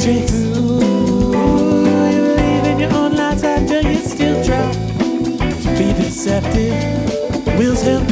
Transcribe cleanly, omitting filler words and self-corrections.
tricks. Ooh, you believe in your own lies after you still try to be deceptive. Will's help